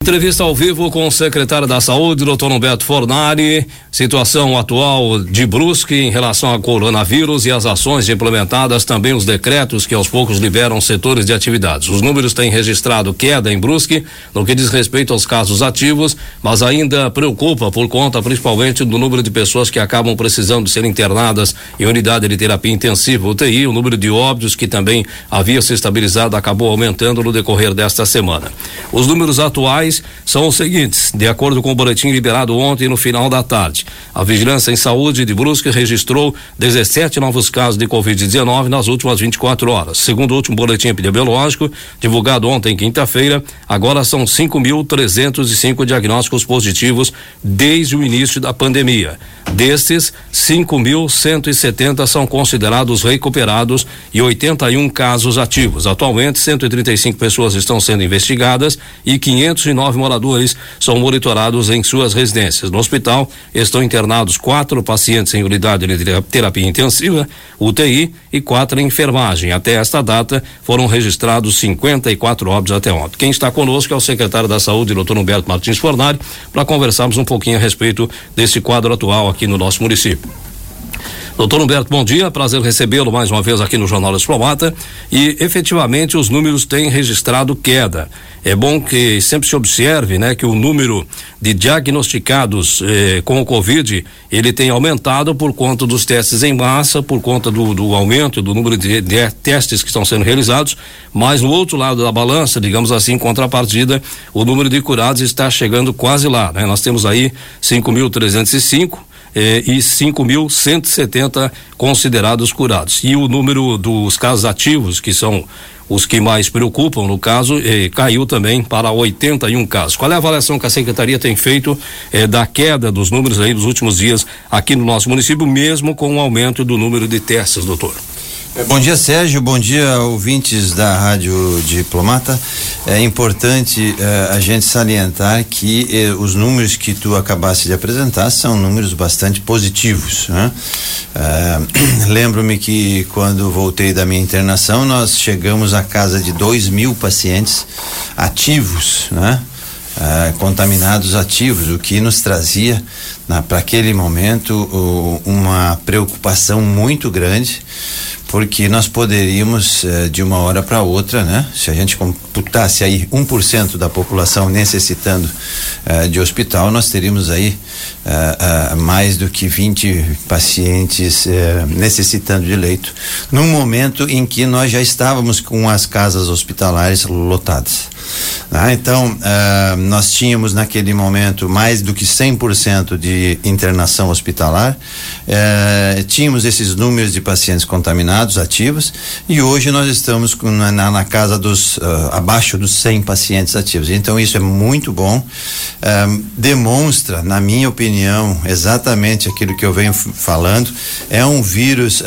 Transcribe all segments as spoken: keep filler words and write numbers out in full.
Entrevista ao vivo com o secretário da Saúde, doutor Humberto Fornari. Situação atual de Brusque em relação ao coronavírus e as ações implementadas, também os decretos que aos poucos liberam setores de atividades. Os números têm registrado queda em Brusque no que diz respeito aos casos ativos, mas ainda preocupa por conta principalmente do número de pessoas que acabam precisando ser internadas em unidade de terapia intensiva, U T I. O número de óbitos, que também havia se estabilizado, acabou aumentando no decorrer desta semana. Os números atuais são os seguintes: de acordo com o boletim liberado ontem no final da tarde, a Vigilância em Saúde de Brusque registrou dezessete novos casos de covid dezenove nas últimas vinte e quatro horas. Segundo o último boletim epidemiológico divulgado ontem, quinta-feira, agora são cinco mil trezentos e cinco diagnósticos positivos desde o início da pandemia. Destes, cinco mil cento e setenta são considerados recuperados e oitenta e um casos ativos. Atualmente, cento e trinta e cinco pessoas estão sendo investigadas e quinhentos e nove moradores são monitorados em suas residências. No hospital estão internados quatro pacientes em unidade de terapia intensiva, U T I, e quatro em enfermagem. Até esta data foram registrados cinquenta e quatro óbitos até ontem. Quem está conosco é o secretário da Saúde, doutor Humberto Martins Fornari, para conversarmos um pouquinho a respeito desse quadro atual aqui no nosso município. Doutor Humberto, bom dia, prazer recebê-lo mais uma vez aqui no Jornal Diplomata. E efetivamente os números têm registrado queda. É bom que sempre se observe, né, que o número de diagnosticados eh, com o Covid, ele tem aumentado por conta dos testes em massa, por conta do, do aumento do número de, de testes que estão sendo realizados, mas no outro lado da balança, digamos assim, em contrapartida, o número de curados está chegando quase lá, né? Nós temos aí cinco mil trezentos e cinco Eh, e cinco mil cento e setenta considerados curados. E o número dos casos ativos, que são os que mais preocupam no caso, eh, caiu também para oitenta e um casos. Qual é a avaliação que a Secretaria tem feito eh, da queda dos números aí dos últimos dias aqui no nosso município, mesmo com o aumento do número de testes, doutor? Bom dia, Sérgio, bom dia, ouvintes da Rádio Diplomata. É importante eh, a gente salientar que eh, os números que tu acabaste de apresentar são números bastante positivos, né? Eh, lembro-me que quando voltei da minha internação, nós chegamos à casa de dois mil pacientes ativos, né? Uh, contaminados ativos, o que nos trazia para aquele momento uh, uma preocupação muito grande, porque nós poderíamos uh, de uma hora para outra, né? Se a gente computasse aí um por cento da população necessitando uh, de hospital, nós teríamos aí uh, uh, mais do que vinte pacientes uh, necessitando de leito, num momento em que nós já estávamos com as casas hospitalares lotadas. Ah, então, uh, nós tínhamos naquele momento mais do que cem por cento de internação hospitalar, uh, tínhamos esses números de pacientes contaminados ativos, e hoje nós estamos com, na, na casa dos, uh, abaixo dos cem pacientes ativos. Então isso é muito bom, uh, demonstra, na minha opinião, exatamente aquilo que eu venho f- falando, é um vírus uh,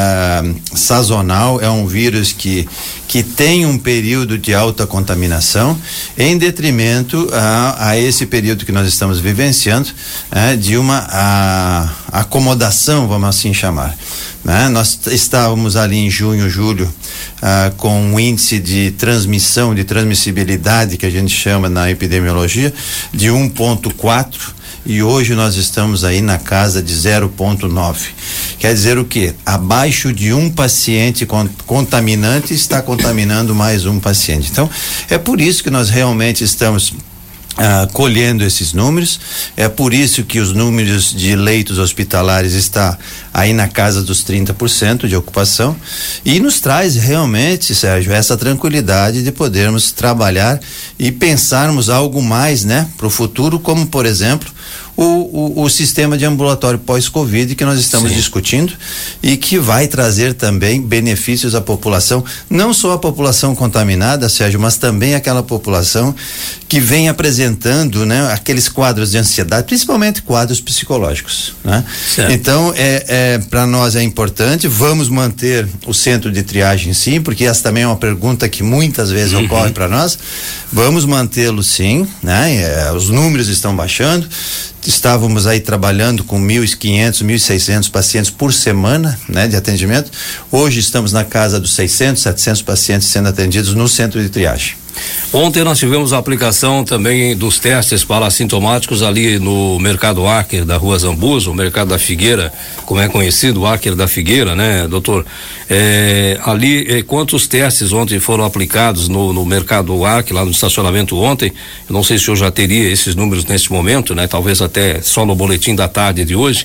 uh, sazonal, é um vírus que que tem um período de alta contaminação, em detrimento a, a esse período que nós estamos vivenciando, é, de uma a, acomodação, vamos assim chamar. Né? Nós estávamos ali em junho, julho, ah, com um índice de transmissão, de transmissibilidade, que a gente chama na epidemiologia, de um ponto quatro. E hoje nós estamos aí na casa de zero ponto nove. Quer dizer o quê? Abaixo de um paciente contaminante está contaminando mais um paciente. Então, é por isso que nós realmente estamos Ah, colhendo esses números. É por isso que os números de leitos hospitalares está aí na casa dos trinta por cento de ocupação, e nos traz realmente, Sérgio, essa tranquilidade de podermos trabalhar e pensarmos algo mais, né, para o futuro, como por exemplo O, o, o sistema de ambulatório pós-Covid que nós estamos Sim. discutindo, e que vai trazer também benefícios à população, não só a população contaminada, Sérgio, mas também aquela população que vem apresentando, né, aqueles quadros de ansiedade, principalmente quadros psicológicos, né? Então, é, é para nós é importante. Vamos manter o centro de triagem, sim, porque essa também é uma pergunta que muitas vezes uhum. ocorre para nós. Vamos mantê-lo, sim, né? É, os números estão baixando. Estávamos aí trabalhando com mil e quinhentos, mil e seiscentos pacientes por semana, né, de atendimento. Hoje estamos na casa dos seiscentos, setecentos pacientes sendo atendidos no centro de triagem. Ontem nós tivemos a aplicação também dos testes para assintomáticos ali no Mercado Acre da Rua Zambuzo, o Mercado da Figueira, como é conhecido, o Acre da Figueira, né, doutor? É, ali, é, quantos testes ontem foram aplicados no, no Mercado Acre, lá no estacionamento ontem? Eu não sei se eu já teria esses números nesse momento, né? Talvez até só no boletim da tarde de hoje.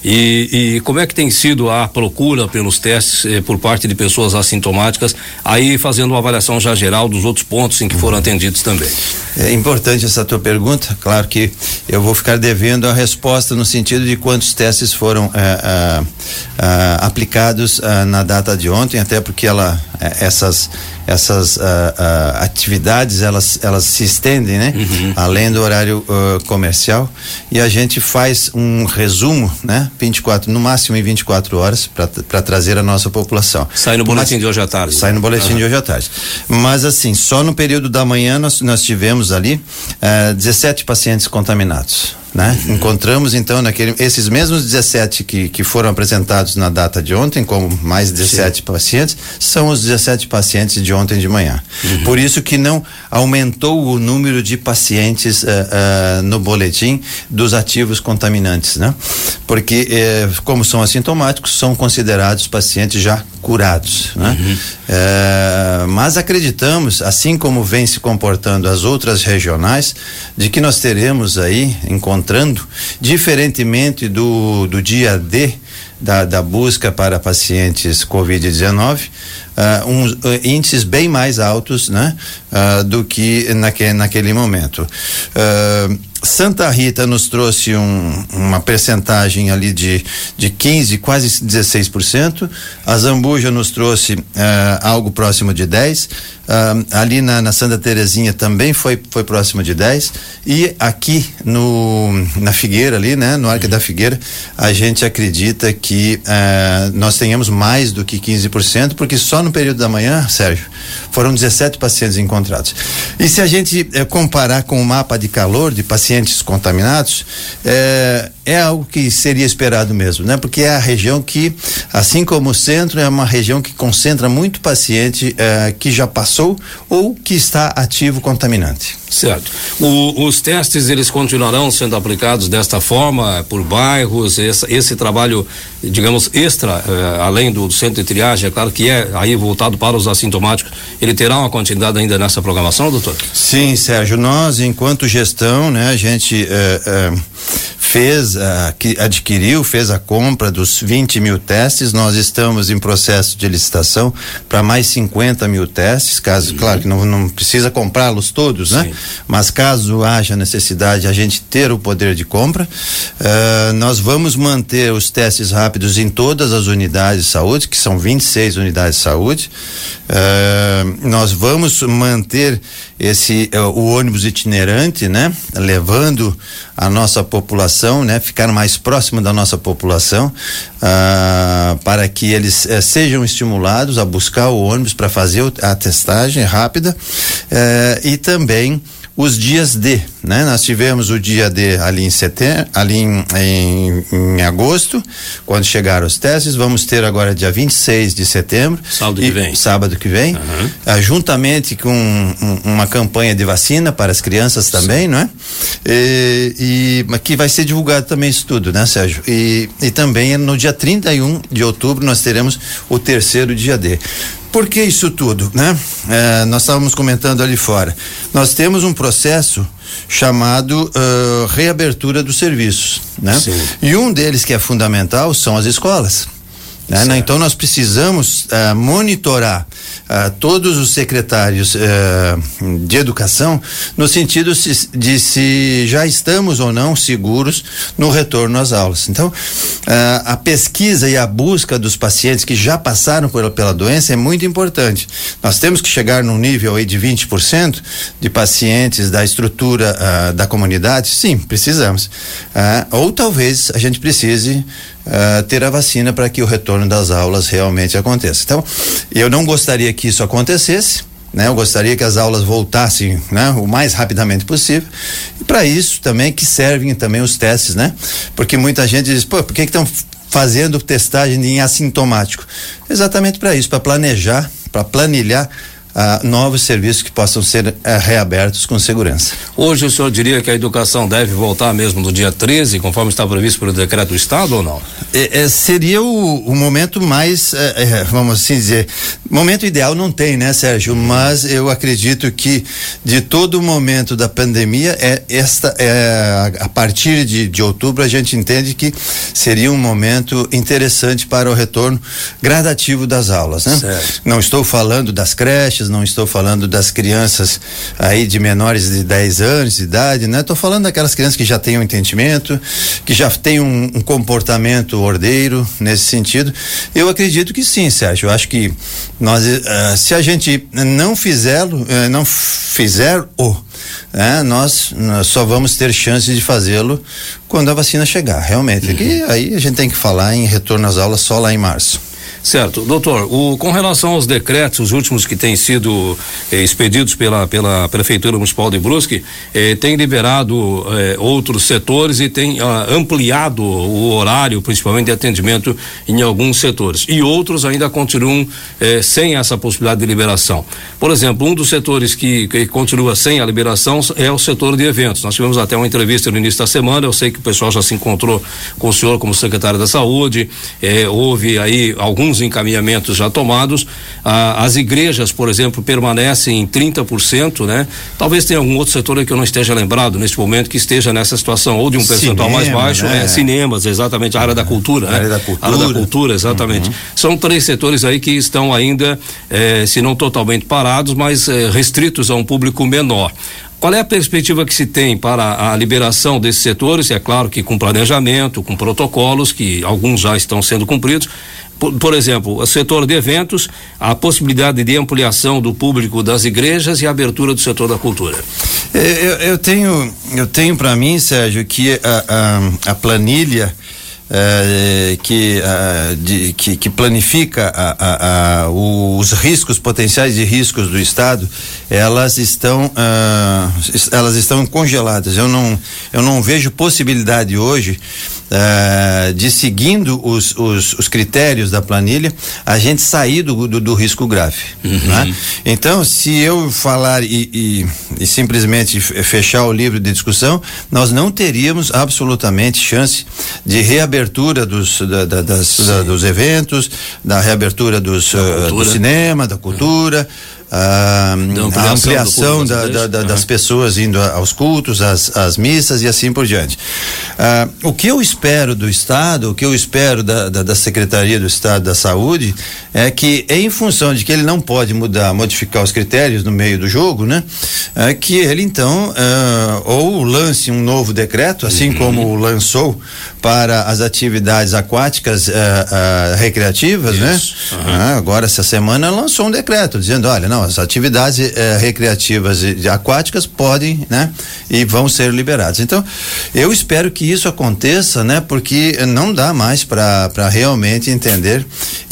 E, e como é que tem sido a procura pelos testes eh, por parte de pessoas assintomáticas, aí fazendo uma avaliação já geral dos outros pontos em que foram atendidos também? É importante essa tua pergunta, claro que eu vou ficar devendo a resposta no sentido de quantos testes foram eh, ah, ah, aplicados ah, na data de ontem, até porque ela, eh, essas essas ah, ah, atividades elas elas se estendem, né? Uhum. Além do horário uh, comercial, e a gente faz um resumo, né? vinte e quatro, no máximo em vinte e quatro horas para trazer a nossa população. Sai no boletim Mas, de hoje à tarde. Sai no boletim uhum. de hoje à tarde. Mas assim, só no período da manhã nós, nós tivemos ali uh, dezessete pacientes contaminados. Né? Uhum. Encontramos então naquele, esses mesmos dezessete que, que foram apresentados na data de ontem, como mais dezessete Sim. pacientes, são os dezessete pacientes de ontem de manhã. Uhum. Por isso que não aumentou o número de pacientes uh, uh, no boletim dos ativos contaminantes, né? Porque uh, como são assintomáticos, são considerados pacientes já curados, né? Uhum. Uh, mas acreditamos, assim como vem se comportando as outras regionais, de que nós teremos aí encontrando encontrando, diferentemente do, do dia D da, da busca para pacientes covid dezenove, uh, uns uh, índices bem mais altos, né? Uh, do que naque, naquele momento. Uh, Santa Rita nos trouxe um, uma percentagem ali de, de quinze, quase dezesseis por cento. A Zambuja nos trouxe uh, algo próximo de dez. Uh, ali na, na Santa Terezinha também foi, foi próximo de dez. E aqui no, na Figueira ali, né? No Arco uhum. da Figueira, a gente acredita que uh, nós tenhamos mais do que quinze por cento, porque só no período da manhã, Sérgio, foram dezessete pacientes encontrados. E se a gente uh, comparar com o mapa de calor de pacientes contaminados, é, é algo que seria esperado mesmo, né? Porque é a região que, assim como o centro, é uma região que concentra muito paciente é, que já passou ou que está ativo contaminante. Certo. O, os testes, eles continuarão sendo aplicados desta forma, por bairros, esse, esse trabalho, digamos, extra, eh, além do centro de triagem, é claro que é aí voltado para os assintomáticos, ele terá uma continuidade ainda nessa programação, doutor? Sim, Sérgio, nós, enquanto gestão, né, a gente eh, eh, fez, uh, que adquiriu, fez a compra dos vinte mil testes, nós estamos em processo de licitação para mais cinquenta mil testes, caso, uhum. claro que não, não precisa comprá-los todos, né? Sim. Mas caso haja necessidade a gente ter o poder de compra, uh, nós vamos manter os testes rápidos em todas as unidades de saúde, que são vinte e seis unidades de saúde. Uh, nós vamos manter esse uh, o ônibus itinerante, né? Levando a nossa população, né? Ficar mais próximo da nossa população, uh, para que eles uh, sejam estimulados a buscar o ônibus para fazer a testagem rápida, uh, e também os dias D, né? Nós tivemos o dia D ali em setembro, ali em, em, em agosto, quando chegaram os testes. Vamos ter agora dia vinte e seis de setembro. Sábado que vem. Sábado que vem. Uhum. Uh, juntamente com um, uma campanha de vacina para as crianças também, não é? E, e que vai ser divulgado também isso tudo, né, Sérgio? E, e também no dia trinta e um de outubro nós teremos o terceiro dia D. Por que isso tudo, né? É, nós estávamos comentando ali fora. Nós temos um processo chamado uh, reabertura dos serviços, né? Sim. E um deles que é fundamental são as escolas. Né? Então nós precisamos uh, monitorar uh, todos os secretários uh, de educação no sentido se, de se já estamos ou não seguros no retorno às aulas. Então uh, a pesquisa e a busca dos pacientes que já passaram por, pela doença é muito importante. Nós temos que chegar num nível aí de vinte por cento de pacientes da estrutura uh, da comunidade. Sim, precisamos. Uh, ou talvez a gente precise Uh, ter a vacina para que o retorno das aulas realmente aconteça. Então, eu não gostaria que isso acontecesse, né? Eu gostaria que as aulas voltassem, né? O mais rapidamente possível, e para isso também que servem também os testes, né? Porque muita gente diz, pô, por que que estão fazendo testagem em assintomático? Exatamente para isso, para planejar, para planilhar uh, novos serviços que possam ser uh, reabertos com segurança. Hoje o senhor diria que a educação deve voltar mesmo no dia treze, conforme está previsto pelo decreto do Estado, ou não? É, é, seria o, o momento mais, é, é, vamos assim dizer, momento ideal não tem, né, Sérgio? Mas eu acredito que de todo o momento da pandemia, é esta, é, a, a partir de, de outubro, a gente entende que seria um momento interessante para o retorno gradativo das aulas, né? Certo. Não estou falando das creches, não estou falando das crianças aí de menores de dez anos de idade, né? Estou falando daquelas crianças que já têm um entendimento, que já têm um, um comportamento ordeiro nesse sentido. Eu acredito que sim, Sérgio. Eu acho que nós, uh, se a gente não fizer, uh, não fizer o, né, nós, nós só vamos ter chance de fazê-lo quando a vacina chegar, realmente. Uhum. Que aí a gente tem que falar em retorno às aulas só lá em março. Certo, doutor, o, com relação aos decretos, os últimos que têm sido eh, expedidos pela, pela Prefeitura Municipal de Brusque, eh, tem liberado eh, outros setores e tem ah, ampliado o horário, principalmente de atendimento em alguns setores. E outros ainda continuam eh, sem essa possibilidade de liberação. Por exemplo, um dos setores que, que continua sem a liberação é o setor de eventos. Nós tivemos até uma entrevista no início da semana, eu sei que o pessoal já se encontrou com o senhor como secretário da Saúde, eh, houve aí alguns encaminhamentos já tomados. Ah, as igrejas, por exemplo, permanecem em trinta por cento, né? Talvez tenha algum outro setor que eu não esteja lembrado neste momento que esteja nessa situação, ou de um percentual Cinema, mais baixo, né? É, cinemas, exatamente, a área da cultura, a né? área da cultura. A área da cultura, exatamente. Uhum. São três setores aí que estão ainda, eh, se não totalmente parados, mas eh, restritos a um público menor. Qual é a perspectiva que se tem para a liberação desses setores? É claro que com planejamento, com protocolos, que alguns já estão sendo cumpridos. Por, por exemplo, o setor de eventos, a possibilidade de ampliação do público das igrejas e a abertura do setor da cultura. Eu, eu tenho, eu tenho para mim, Sérgio, que a, a, a planilha É, que, uh, de, que, que planifica a, a, a, os riscos, potenciais de riscos do estado, elas estão uh, elas estão congeladas. Eu não, eu não vejo possibilidade hoje uh, de, seguindo os, os, os critérios da planilha, a gente sair do, do, do risco grave. Uhum. Né? Então, se eu falar e, e, e simplesmente fechar o livro de discussão, nós não teríamos absolutamente chance de reabertura reabertura dos, da, da, das, da, dos eventos, da reabertura dos, uh, do cinema, da cultura, a, a ampliação da, da, da, uhum. das pessoas indo aos cultos, às, às missas e assim por diante. Uh, o que eu espero do Estado, o que eu espero da, da, da Secretaria do Estado da Saúde é que, em função de que ele não pode mudar, modificar os critérios no meio do jogo, né? É que ele então uh, ou lance um novo decreto, assim uhum. como lançou para as atividades aquáticas uh, uh, recreativas, Isso. né? Uhum. Uh, agora essa semana lançou um decreto dizendo, olha, não, as atividades uh, recreativas e aquáticas podem, né? E vão ser liberadas. Então, eu espero que isso aconteça, né? Porque não dá mais para para realmente entender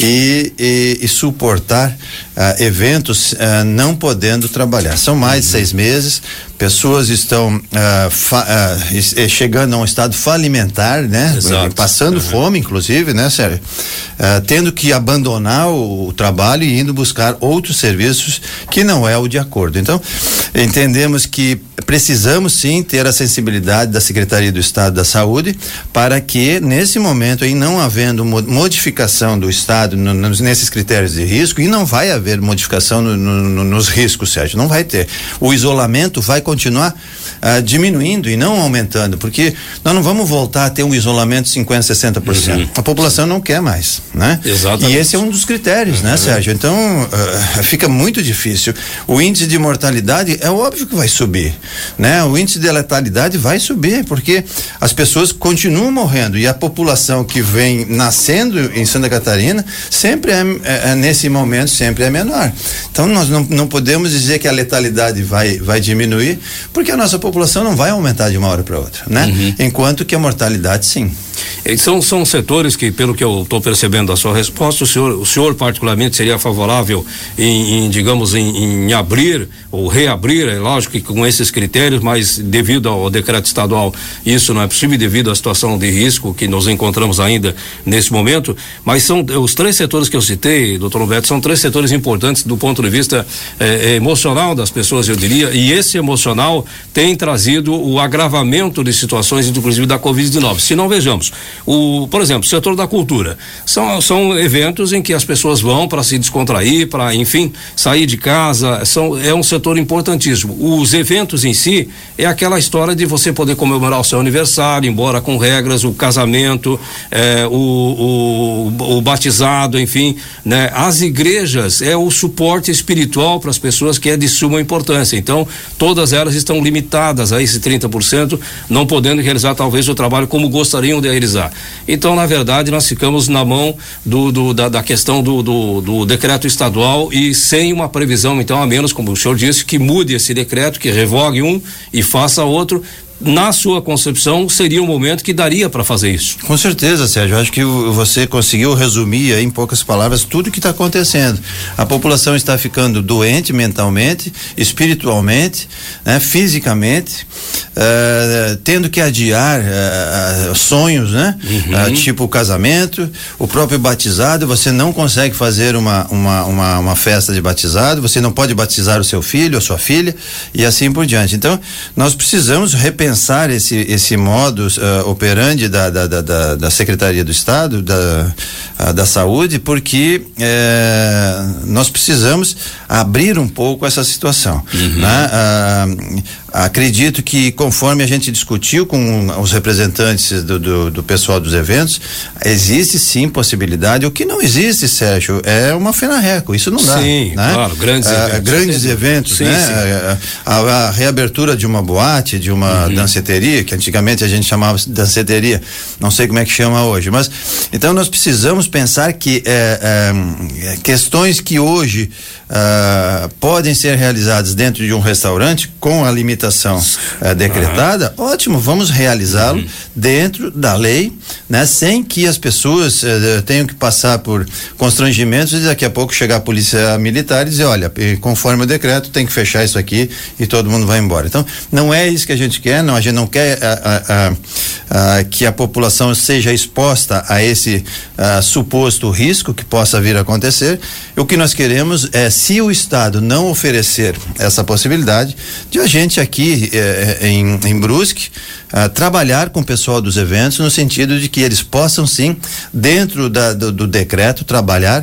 e, e, e suportar uh, eventos uh, não podendo trabalhar. São mais de seis meses, pessoas estão uh, fa, uh, chegando a um estado falimentar, né? Exato. Passando uhum. fome, inclusive, né, Sérgio? Uh, tendo que abandonar o, o trabalho e indo buscar outros serviços que não é o de acordo. Então, entendemos que precisamos sim ter a sensibilidade da Secretaria do Estado da Saúde para que, nesse momento aí, não havendo modificação do Estado no, no, nesses critérios de risco, e não vai haver modificação no, no, nos riscos, Sérgio, não vai ter. O isolamento vai continuar uh, diminuindo e não aumentando, porque nós não vamos voltar a ter um isolamento de cinquenta, sessenta por cento. Uhum. A população não quer mais, né? Exatamente. E esse é um dos critérios, uhum. né, Sérgio? Então, uh, fica muito difícil. O índice de mortalidade é óbvio que vai subir, né? O índice de letalidade vai subir, porque as pessoas continuam morrendo e a população que vem nascendo em Santa Catarina sempre é, é, é nesse momento sempre é menor. Então, nós não, não podemos dizer que a letalidade vai, vai diminuir, porque a nossa população não vai aumentar de uma hora para outra, né? Uhum. Enquanto que a mortalidade sim. E são, são setores que, pelo que eu estou percebendo da sua resposta, o senhor, o senhor particularmente seria favorável em, em digamos, em, em abrir ou reabrir, é lógico que com esses critérios, mas devido ao decreto estadual isso não é possível devido à situação de risco que nos encontramos ainda nesse momento, mas são os três setores que eu citei, doutor Roberto, são três setores importantes do ponto de vista eh, emocional das pessoas, eu diria, e esse emocional tem trazido o agravamento de situações, inclusive da covid dezenove. Se não vejamos, o, por exemplo, o setor da cultura, são, são eventos em que as pessoas vão para se descontrair, para, enfim, sair de casa, são, é um setor importantíssimo. Os eventos em si é aquela história de você poder comemorar o seu aniversário, embora com regras, o casamento, eh, o, o, o batizado, enfim, né? As igrejas é o suporte espiritual para as pessoas que é de suma importância. Então, todas elas estão limitadas a esse trinta por cento, não podendo realizar talvez o trabalho como gostariam de realizar. Então, na verdade, nós ficamos na mão do, do da, da questão do, do, do decreto estadual e sem uma previsão, então, a menos, como o senhor disse, que mude esse decreto, que revogue um e faça outro. Na sua concepção, seria um momento que daria para fazer isso? Com certeza, Sérgio. Eu acho que você conseguiu resumir aí, em poucas palavras, tudo o que está acontecendo. A população está ficando doente mentalmente, espiritualmente, né, fisicamente, uh, tendo que adiar uh, sonhos, né? Uhum. Uh, tipo o casamento, o próprio batizado. Você não consegue fazer uma, uma, uma, uma festa de batizado, você não pode batizar o seu filho, a sua filha, e assim por diante. Então, nós precisamos repensar pensar esse esse modus uh, operandi da, da, da, da Secretaria do Estado da, uh, da Saúde, porque eh, nós precisamos abrir um pouco essa situação, uhum. né? Uh, acredito que conforme a gente discutiu com os representantes do, do, do pessoal dos eventos, existe sim possibilidade. O que não existe, Sérgio, é uma FENARRECO, isso não dá. Sim, né? claro, grandes uh, eventos. Grandes eventos, sim, né? Sim. A, a, a reabertura de uma boate, de uma uhum. danceteria, que antigamente a gente chamava de danceteria, não sei como é que chama hoje, mas então nós precisamos pensar que é, é, questões que hoje uh, podem ser realizadas dentro de um restaurante com a limitação uh, decretada, uhum. ótimo, vamos realizá-lo uhum. dentro da lei, né? Sem que as pessoas uh, tenham que passar por constrangimentos e daqui a pouco chegar a polícia militar e dizer, olha, conforme o decreto tem que fechar isso aqui e todo mundo vai embora. Então, não é isso que a gente quer, não, a gente não quer a, a, a, que a população seja exposta a esse a, suposto risco que possa vir a acontecer. O que nós queremos é, se o Estado não oferecer essa possibilidade, de a gente aqui eh, em, em Brusque a, trabalhar com o pessoal dos eventos no sentido de que eles possam sim, dentro da, do, do decreto, trabalhar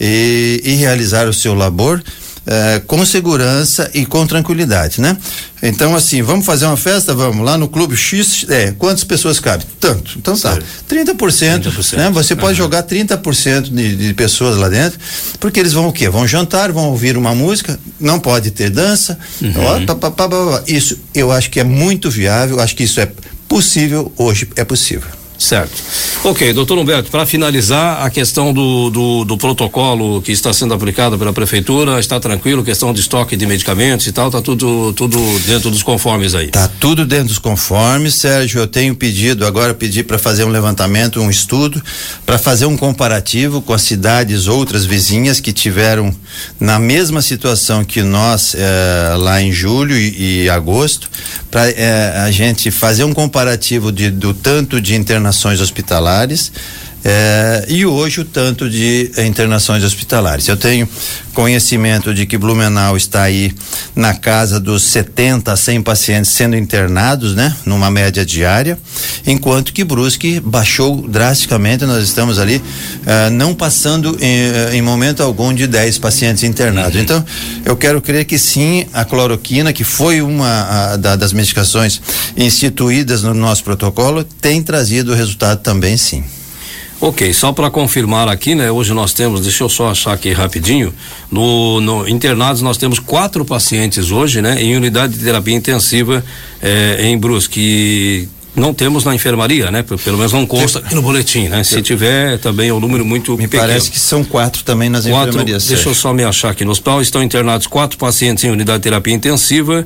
e, e realizar o seu labor Uh, com segurança e com tranquilidade, né? Então, assim, vamos fazer uma festa? Vamos lá no Clube X, é, quantas pessoas cabem? Tanto. Então tá, trinta por cento, trinta por cento, né? Você uhum. pode jogar trinta por cento de, de pessoas lá dentro, porque eles vão o quê? Vão jantar, vão ouvir uma música, não pode ter dança, uhum. ó, pá, pá, pá, pá, pá. Isso eu acho que é muito viável, acho que isso é possível, hoje é possível. Certo. Ok, doutor Humberto, para finalizar a questão do, do, do protocolo que está sendo aplicado pela prefeitura, está tranquilo, questão de estoque de medicamentos e tal, tá tudo, tudo dentro dos conformes aí? Tá tudo dentro dos conformes, Sérgio. Eu tenho pedido, agora pedi para fazer um levantamento, um estudo, para fazer um comparativo com as cidades outras vizinhas que tiveram na mesma situação que nós eh, lá em julho e, e agosto, para eh, a gente fazer um comparativo de, do tanto de internações hospitalares eh, e hoje o tanto de eh, internações hospitalares. Eu tenho conhecimento de que Blumenau está aí na casa dos setenta a cem pacientes sendo internados, né? Numa média diária, enquanto que Brusque baixou drasticamente, nós estamos ali eh, não passando em, em momento algum de dez pacientes internados. Uhum. Então, eu quero crer que sim, a cloroquina, que foi uma a, da, das medicações instituídas no nosso protocolo, tem trazido resultado também, sim. Ok, só para confirmar aqui, né? Hoje nós temos, deixa eu só achar aqui rapidinho, no, no internados nós temos quatro pacientes hoje, né? Em unidade de terapia intensiva eh, em Brusque. Não temos na enfermaria, né? Pelo menos não consta aqui no boletim, né? Se tiver, também é um número muito Me pequeno. Parece que são quatro também nas quatro, enfermarias. Deixa eu só me achar aqui. No hospital estão internados quatro pacientes em unidade de terapia intensiva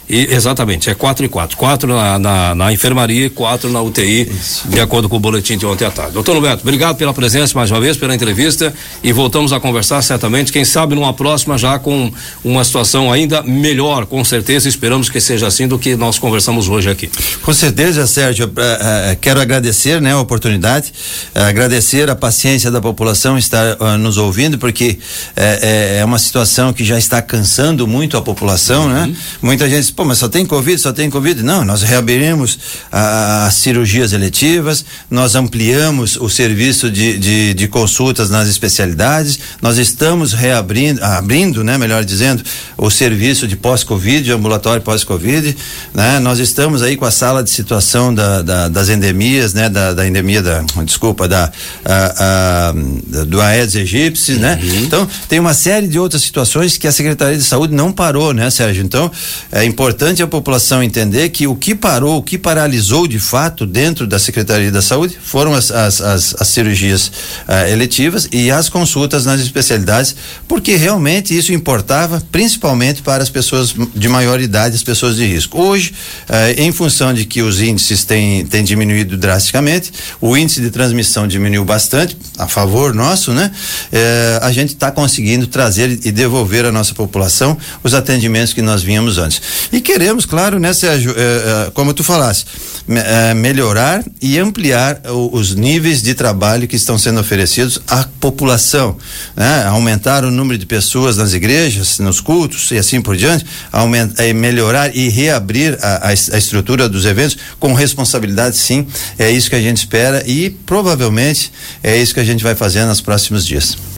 E, exatamente, é quatro e quatro. Quatro na, na, na enfermaria e quatro na U T I, Isso. de acordo com o boletim de ontem à tarde. Doutor Norberto, obrigado pela presença mais uma vez, pela entrevista, e voltamos a conversar certamente, quem sabe numa próxima já com uma situação ainda melhor, com certeza, esperamos que seja assim do que nós conversamos hoje aqui. Com certeza, Sérgio, uh, uh, quero agradecer, né, a oportunidade, uh, agradecer a paciência da população estar uh, nos ouvindo, porque uh, é uma situação que já está cansando muito a população, uhum. né? Muita gente diz, pô, mas só tem Covid, só tem Covid. Não, nós reabrimos as cirurgias eletivas, nós ampliamos o serviço de, de, de consultas nas especialidades, nós estamos reabrindo, abrindo, né, melhor dizendo, o serviço de pós-Covid, ambulatório pós-Covid, né? Nós estamos aí com a sala de situação da, da, das endemias, né? Da, da endemia da, desculpa, da, a, a, do Aedes aegypti, uhum. né? Então, tem uma série de outras situações que a Secretaria de Saúde não parou, né, Sérgio? Então, é importante a população entender que o que parou, o que paralisou de fato dentro da Secretaria da Saúde foram as, as, as, as cirurgias uh, eletivas e as consultas nas especialidades, porque realmente isso importava principalmente para as pessoas de maior idade, as pessoas de risco. Hoje, uh, em função de que os índices têm, têm diminuído drasticamente, o índice de transmissão diminuiu bastante, a favor nosso, né? Uh, a gente está conseguindo trazer e devolver à nossa população os atendimentos que nós vínhamos antes. E queremos, claro, né, Sérgio, eh, eh, como tu falaste, me, eh, melhorar e ampliar o, os níveis de trabalho que estão sendo oferecidos à população, né? Aumentar o número de pessoas nas igrejas, nos cultos e assim por diante, aumentar, eh, melhorar e reabrir a, a, a estrutura dos eventos com responsabilidade, sim, é isso que a gente espera e provavelmente é isso que a gente vai fazer nos próximos dias.